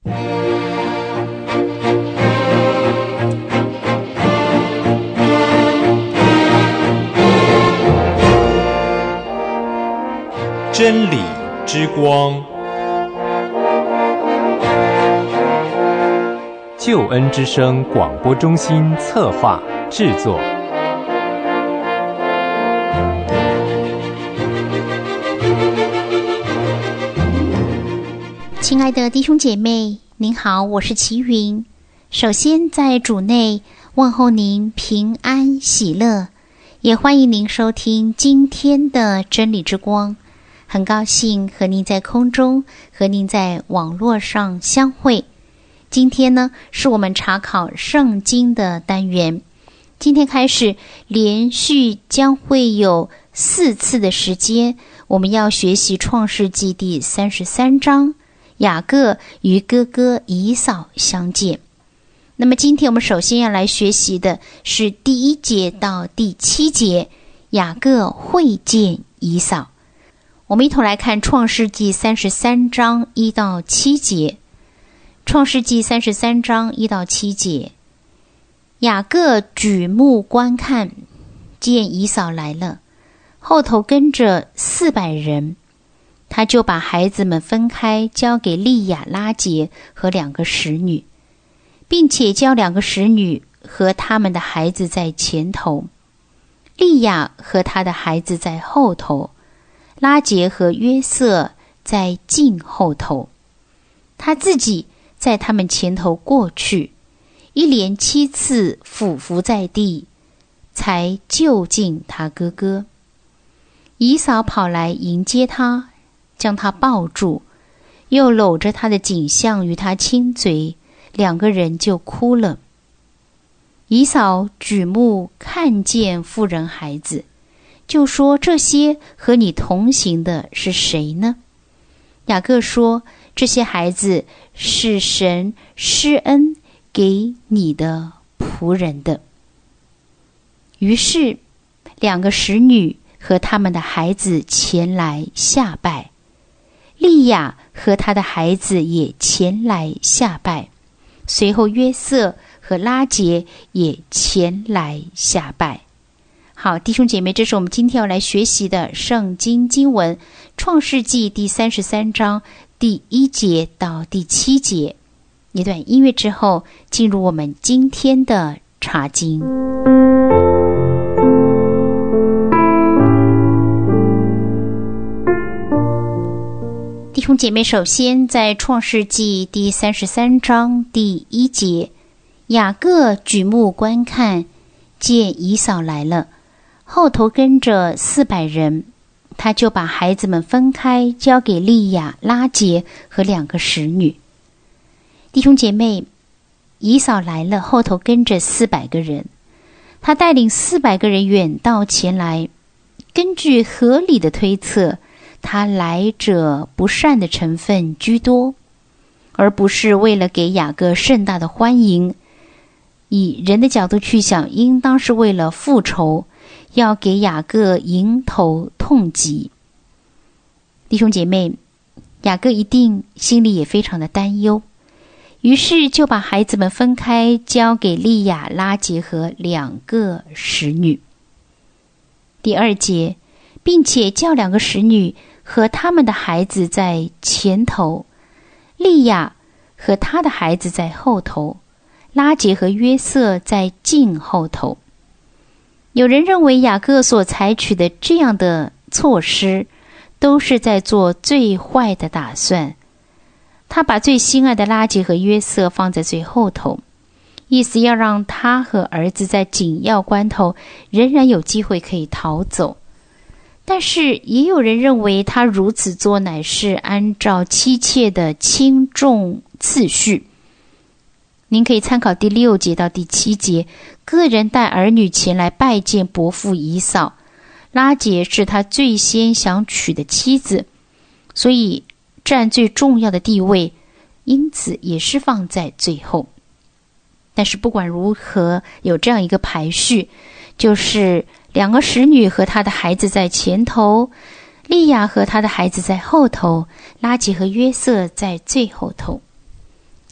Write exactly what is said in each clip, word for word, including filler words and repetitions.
真理之光，救恩之声广播中心策划制作。 亲爱的弟兄姐妹，您好，我是齐云。首先在主内问候您平安喜乐，也欢迎您收听今天的真理之光。很高兴和您在空中，和您在网络上相会。今天呢，是我们查考圣经的单元。今天开始，连续将会有四次的时间，我们要学习创世纪第三十三章，雅各与哥哥以扫相见。那么今天我们首先要来学习的是第一节到第七节，雅各会见以扫。我们一同来看创世纪三十三章一到七节。创世纪三十三章一到七节，雅各举目观看，见以扫来了，后头跟着四百人，他就把孩子们分开，交给利亚、拉结和两个使女，并且叫两个使女和他们的孩子在前头，利亚和他的孩子在后头，拉结和约瑟在近后头，他自己在他们前头过去，一连七次俯伏在地，才就近他哥哥。以扫跑来迎接他，将他抱住，又搂着他的颈项与他亲嘴，两个人就哭了。以扫举目看见妇人孩子，就说：这些和你同行的是谁呢？雅各说：这些孩子是神施恩给你的仆人的。于是两个使女和他们的孩子前来下拜，利亚和他的孩子也前来下拜，随后约瑟和拉结也前来下拜。好，弟兄姐妹，这是我们今天要来学习的圣经经文，创世纪第三十三章第一节到第七节。一段音乐之后，进入我们今天的查经。弟兄姐妹，首先在创世纪第三十三章第一节，雅各举目观看，见以扫来了，后头跟着四百人，他就把孩子们分开，交给利亚、拉结和两个使女。弟兄姐妹，以扫来了，后头跟着四百个人，他带领四百个人远道前来。根据合理的推测，他来者不善的成分居多，而不是为了给雅各盛大的欢迎。以人的角度去想，应当是为了复仇，要给雅各迎头痛击。弟兄姐妹，雅各一定心里也非常的担忧，于是就把孩子们分开，交给利亚、拉结和两个使女。第二节，并且叫两个使女和他们的孩子在前头，利亚和他的孩子在后头，拉结和约瑟在近后头。有人认为雅各所采取的这样的措施，都是在做最坏的打算。他把最心爱的拉结和约瑟放在最后头，意思要让他和儿子在紧要关头仍然有机会可以逃走。但是也有人认为他如此做乃是按照妻妾的轻重次序。您可以参考第六节到第七节，个人带儿女前来拜见伯父以扫，拉结是他最先想娶的妻子，所以占最重要的地位，因此也是放在最后。但是不管如何，有这样一个排序，就是两个使女和他的孩子在前头，利亚和他的孩子在后头，拉结和约瑟在最后头。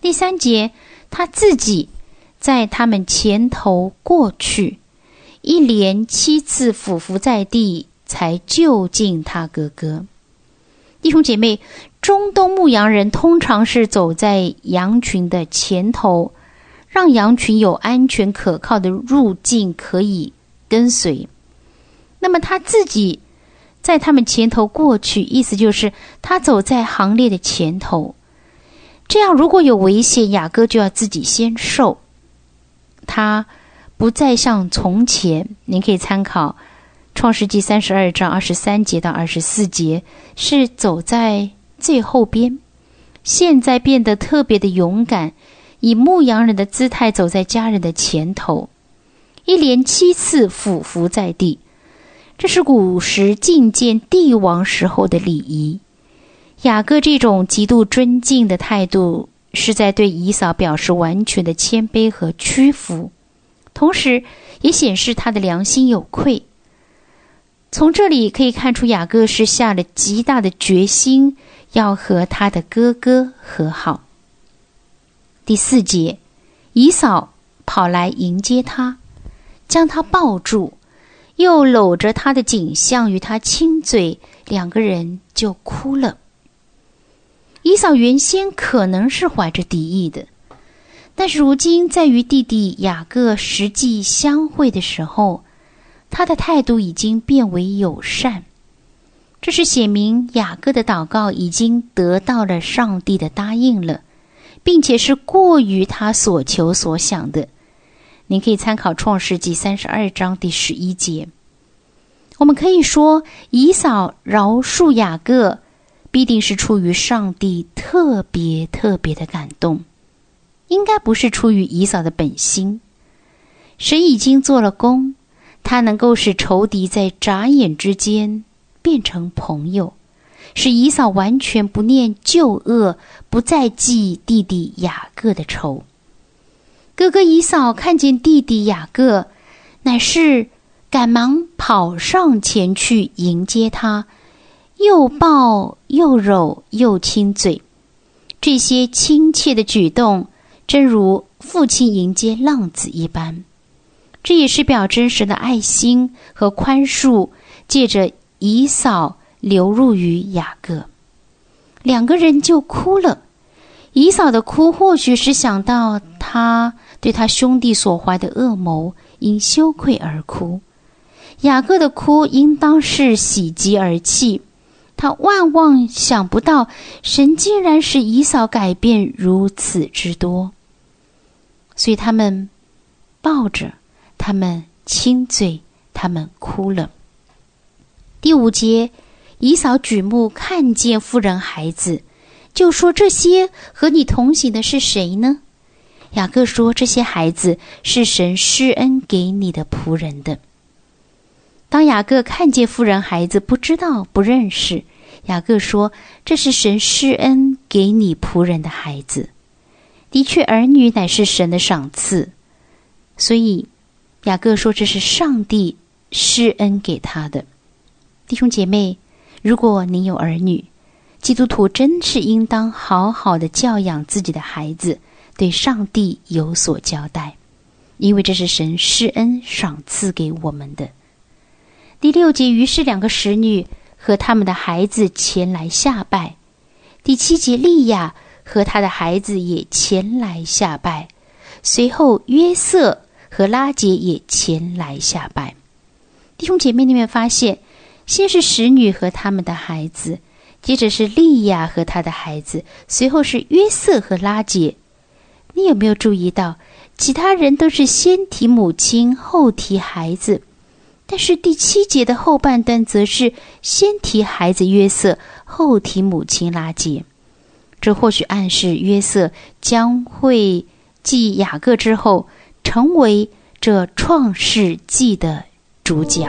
第三节，他自己在他们前头过去，一连七次俯伏在地，才就近他哥哥。弟兄姐妹，中东牧羊人通常是走在羊群的前头，让羊群有安全可靠的路径可以跟随。那么他自己在他们前头过去，意思就是他走在行列的前头。这样如果有危险，雅各就要自己先受。他不再像从前，您可以参考创世纪三十二章二十三节到二十四节，是走在最后边。现在变得特别的勇敢，以牧羊人的姿态走在家人的前头，一连七次俯伏在地。这是古时觐见帝王时候的礼仪。雅各这种极度尊敬的态度，是在对以扫表示完全的谦卑和屈服，同时也显示他的良心有愧。从这里可以看出，雅各是下了极大的决心，要和他的哥哥和好。第四节，以扫跑来迎接他，将他抱住，又搂着他的颈项与他亲嘴，两个人就哭了。以扫原先可能是怀着敌意的，但是如今在与弟弟雅各实际相会的时候，他的态度已经变为友善。这是显明雅各的祷告已经得到了上帝的答应了，并且是过于他所求所想的。您可以参考创世纪三十二章第十一节。我们可以说，以扫饶恕雅各必定是出于上帝特别特别的感动，应该不是出于以扫的本心。神已经做了工，他能够使仇敌在眨眼之间变成朋友，使以扫完全不念旧恶，不再记弟弟雅各的仇。哥哥以扫看见弟弟雅各，乃是赶忙跑上前去迎接他，又抱又搂又亲嘴。这些亲切的举动，正如父亲迎接浪子一般。这也是表真实的爱心和宽恕，借着以扫流入于雅各。两个人就哭了。以扫的哭或许是想到他对他兄弟所怀的恶谋，因羞愧而哭。雅各的哭应当是喜极而泣，他万万想不到神竟然使以扫改变如此之多。所以他们抱着，他们亲嘴，他们哭了。第五节，以扫举目看见妇人孩子，就说：这些和你同行的是谁呢？雅各说：这些孩子是神施恩给你的仆人的。当雅各看见妇人孩子，不知道不认识，雅各说：这是神施恩给你仆人的孩子。的确，儿女乃是神的赏赐，所以雅各说这是上帝施恩给他的。弟兄姐妹，如果您有儿女，基督徒真是应当好好的教养自己的孩子，对上帝有所交代，因为这是神施恩赏赐给我们的。第六节，于是两个使女和他们的孩子前来下拜。第七节，利亚和他的孩子也前来下拜。随后约瑟和拉结也前来下拜。弟兄姐妹，你们发现，先是使女和他们的孩子，接着是利亚和他的孩子，随后是约瑟和拉结。你有没有注意到，其他人都是先提母亲，后提孩子，但是第七节的后半段则是先提孩子约瑟，后提母亲拉结。这或许暗示约瑟将会继雅各之后，成为这创世纪的主角。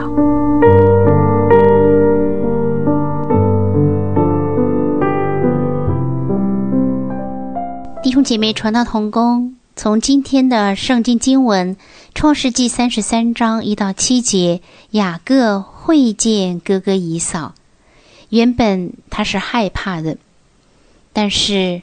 弟兄姐妹，传道同工，从今天的圣经经文创世纪三十三章一到七节，雅各会见哥哥以扫。原本他是害怕的，但是哥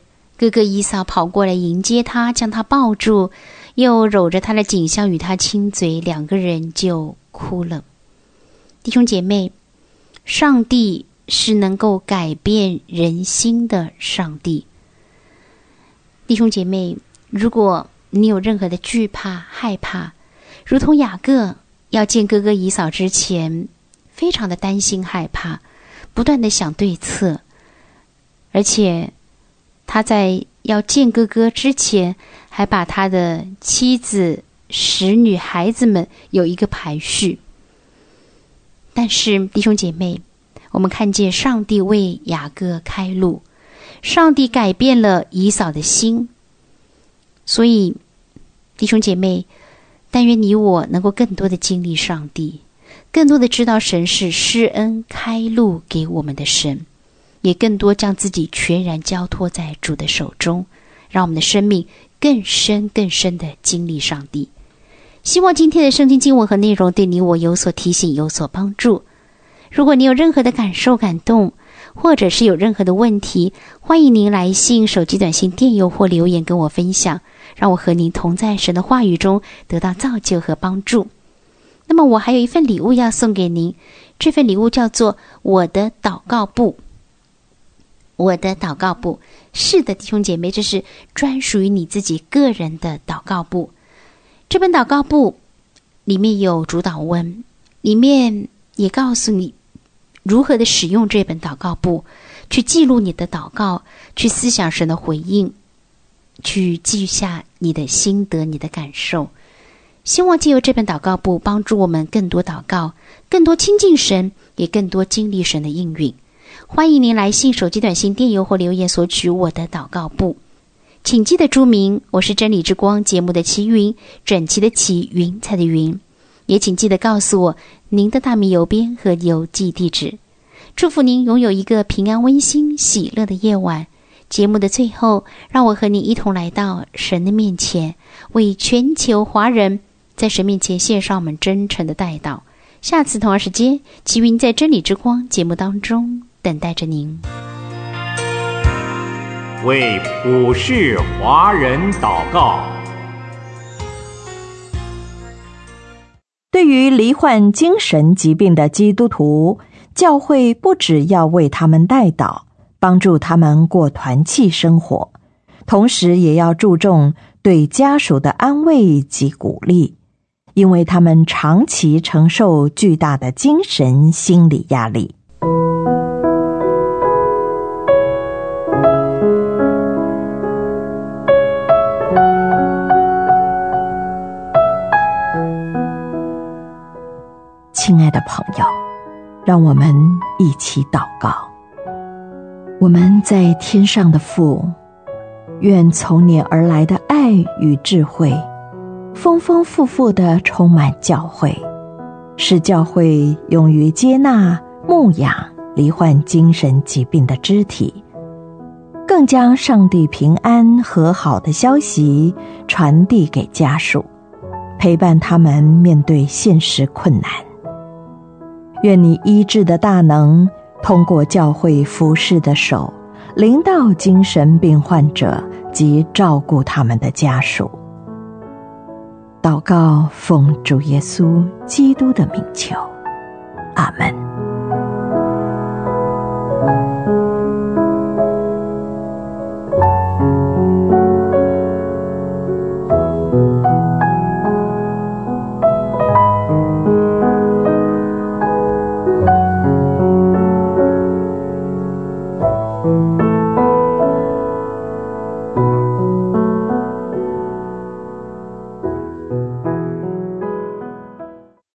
哥哥以扫跑过来迎接他，将他抱住，又搂着他的颈项与他亲嘴，两个人就哭了。弟兄姐妹，上帝是能够改变人心的上帝。弟兄姐妹，如果你有任何的惧怕、害怕，如同雅各要见哥哥以扫之前，非常的担心害怕，不断的想对策，而且他在要见哥哥之前，还把他的妻子、使女、孩子们有一个排序。但是弟兄姐妹，我们看见上帝为雅各开路，上帝改变了以扫的心。所以弟兄姐妹，但愿你我能够更多的经历上帝，更多的知道神是施恩开路给我们的神，也更多将自己全然交托在主的手中，让我们的生命更深更深的经历上帝。希望今天的圣经经文和内容对你我有所提醒，有所帮助。如果你有任何的感受感动，或者是有任何的问题，欢迎您来信、手机短信、电邮或留言跟我分享，让我和您同在神的话语中得到造就和帮助。那么我还有一份礼物要送给您，这份礼物叫做我的祷告簿。我的祷告簿，是的，弟兄姐妹，这是专属于你自己个人的祷告簿。这本祷告簿里面有主祷文，里面也告诉你如何的使用这本祷告簿，去记录你的祷告，去思想神的回应，去记下你的心得、你的感受。希望借由这本祷告簿帮助我们更多祷告，更多亲近神，也更多经历神的应允。欢迎您来信、手机短信、电邮或留言索取我的祷告簿。请记得注明我是真理之光节目的齐云，整齐的齐，云彩的云。也请记得告诉我您的大名邮编和邮寄地址。祝福您拥有一个平安、温馨、喜乐的夜晚。节目的最后，让我和你一同来到神的面前，为全球华人在神面前献上我们真诚的代祷。下次同一时间，齐云在真理之光节目当中等待着您。 为普世华人祷告。 对于罹患精神疾病的基督徒，教会不只要为他们代祷，帮助他们过团契生活，同时也要注重对家属的安慰及鼓励，因为他们长期承受巨大的精神心理压力。亲爱的朋友，让我们一起祷告。我们在天上的父，愿从你而来的爱与智慧丰丰富富地充满教会，使教会勇于接纳牧养罹患精神疾病的肢体，更将上帝平安和好的消息传递给家属，陪伴他们面对现实困难。愿你医治的大能通过教会服侍的手，临到精神病患者及照顾他们的家属。祷告奉主耶稣基督的名求，阿们。